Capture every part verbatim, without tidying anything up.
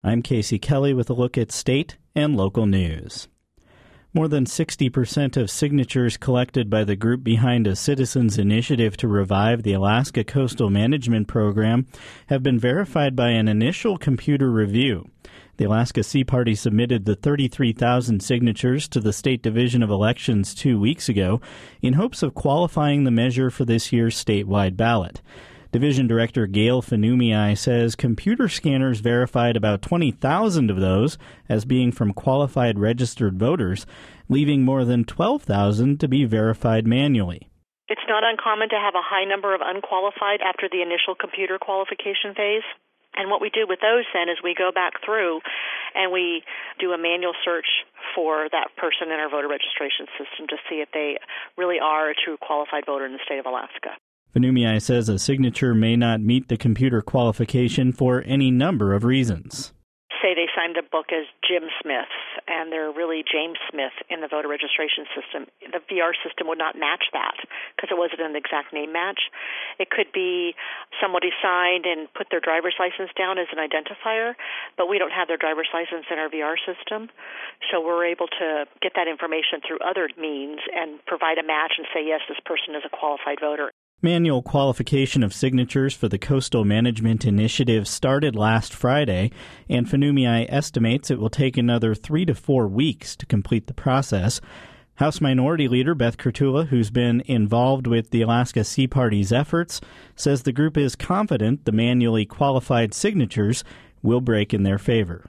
I'm Casey Kelly with a look at state and local news. More than sixty percent of signatures collected by the group behind a citizens' initiative to revive the Alaska Coastal Management Program have been verified by an initial computer review. The Alaska Sea Party submitted the thirty-three thousand signatures to the State Division of Elections two weeks ago in hopes of qualifying the measure for this year's statewide ballot. Division Director Gail Fanumii says computer scanners verified about twenty thousand of those as being from qualified registered voters, leaving more than twelve thousand to be verified manually. It's not uncommon to have a high number of unqualified after the initial computer qualification phase. And what we do with those then is we go back through and we do a manual search for that person in our voter registration system to see if they really are a true qualified voter in the state of Alaska. Fanumii says a signature may not meet the computer qualification for any number of reasons. Say they signed a book as Jim Smith, and they're really James Smith in the voter registration system. The V R system would not match that because it wasn't an exact name match. It could be somebody signed and put their driver's license down as an identifier, but we don't have their driver's license in our V R system. So we're able to get that information through other means and provide a match and say, yes, this person is a qualified voter. Manual qualification of signatures for the Coastal Management Initiative started last Friday, and Fanumii estimates it will take another three to four weeks to complete the process. House Minority Leader Beth Kurtula, who's been involved with the Alaska Sea Party's efforts, says the group is confident the manually qualified signatures will break in their favor.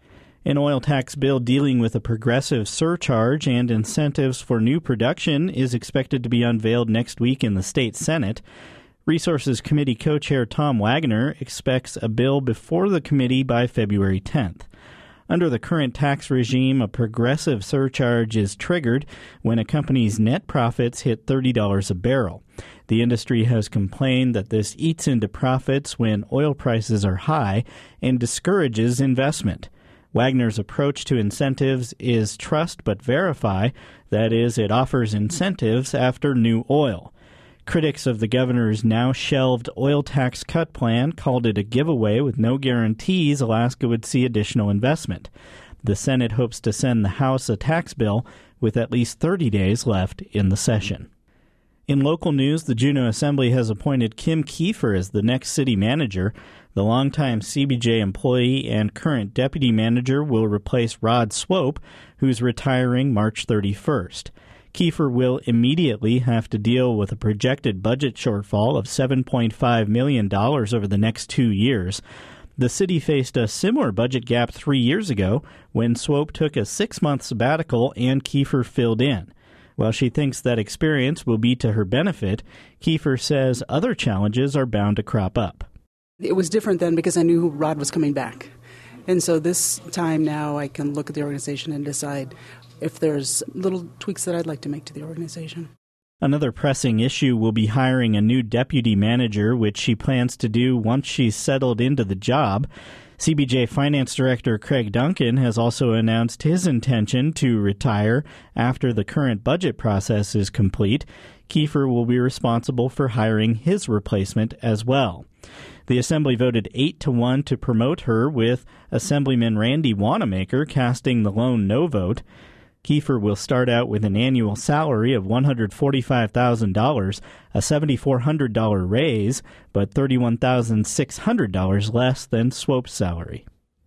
An oil tax bill dealing with a progressive surcharge and incentives for new production is expected to be unveiled next week in the state Senate. Resources Committee co-chair Tom Wagner expects a bill before the committee by February tenth. Under the current tax regime, a progressive surcharge is triggered when a company's net profits hit thirty dollars a barrel. The industry has complained that this eats into profits when oil prices are high and discourages investment. Wagner's approach to incentives is trust but verify. That is, it offers incentives after new oil. Critics of the governor's now shelved oil tax cut plan called it a giveaway with no guarantees Alaska would see additional investment. The Senate hopes to send the House a tax bill with at least thirty days left in the session. In local news, the Juneau Assembly has appointed Kim Kiefer as the next city manager. The longtime C B J employee and current deputy manager will replace Rod Swope, who's retiring March thirty-first. Kiefer will immediately have to deal with a projected budget shortfall of seven point five million dollars over the next two years. The city faced a similar budget gap three years ago when Swope took a six-month sabbatical and Kiefer filled in. While she thinks that experience will be to her benefit, Kiefer says other challenges are bound to crop up. It was different then because I knew Rod was coming back. And so this time now I can look at the organization and decide if there's little tweaks that I'd like to make to the organization. Another pressing issue will be hiring a new deputy manager, which she plans to do once she's settled into the job. C B J Finance Director Craig Duncan has also announced his intention to retire after the current budget process is complete. Kiefer will be responsible for hiring his replacement as well. The Assembly voted eight to one to promote her, with Assemblyman Randy Wanamaker casting the lone no vote. Kiefer will start out with an annual salary of one hundred forty-five thousand dollars, a seven thousand four hundred dollars raise, but thirty-one thousand six hundred dollars less than Swope's salary.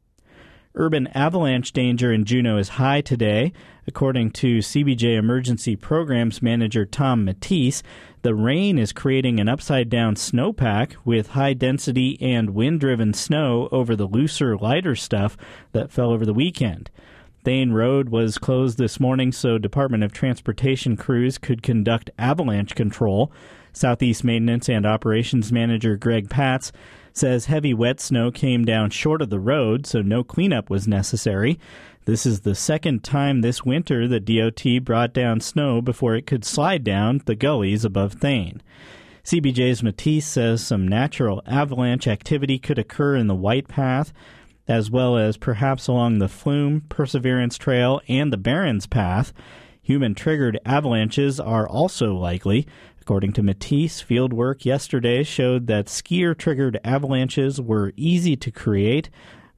Urban avalanche danger in Juneau is high today. According to C B J Emergency Programs Manager Tom Matisse, the rain is creating an upside-down snowpack with high-density and wind-driven snow over the looser, lighter stuff that fell over the weekend. Thane Road was closed this morning so Department of Transportation crews could conduct avalanche control. Southeast Maintenance and Operations Manager Greg Patz says heavy wet snow came down short of the road, so no cleanup was necessary. This is the second time this winter the D O T brought down snow before it could slide down the gullies above Thane. C B J's Matisse says some natural avalanche activity could occur in the White Path, as well as perhaps along the Flume, Perseverance Trail, and the Barrens Path. Human-triggered avalanches are also likely. According to Matisse, field work yesterday showed that skier-triggered avalanches were easy to create,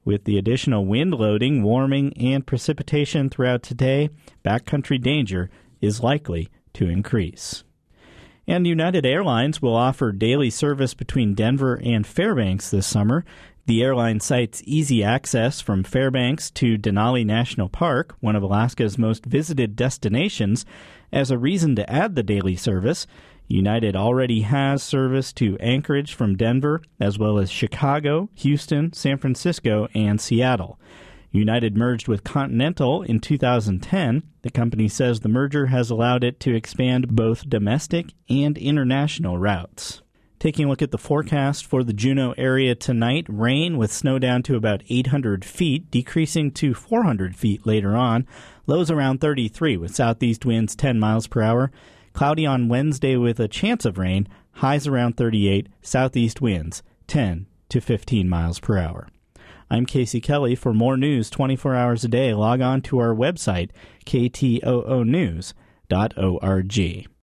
With the additional wind loading, warming, and precipitation throughout today, backcountry danger is likely to increase. And United Airlines will offer daily service between Denver and Fairbanks this summer. The airline cites easy access from Fairbanks to Denali National Park, one of Alaska's most visited destinations, as a reason to add the daily service. United already has service to Anchorage from Denver, as well as Chicago, Houston, San Francisco, and Seattle. United merged with Continental in two thousand ten. The company says the merger has allowed it to expand both domestic and international routes. Taking a look at the forecast for the Juneau area tonight, rain with snow down to about eight hundred feet, decreasing to four hundred feet later on. Lows around thirty-three with southeast winds ten miles per hour. Cloudy on Wednesday with a chance of rain, highs around thirty-eight, southeast winds ten to fifteen miles per hour. I'm Casey Kelly. For more news twenty-four hours a day, log on to our website, k t o o news dot org.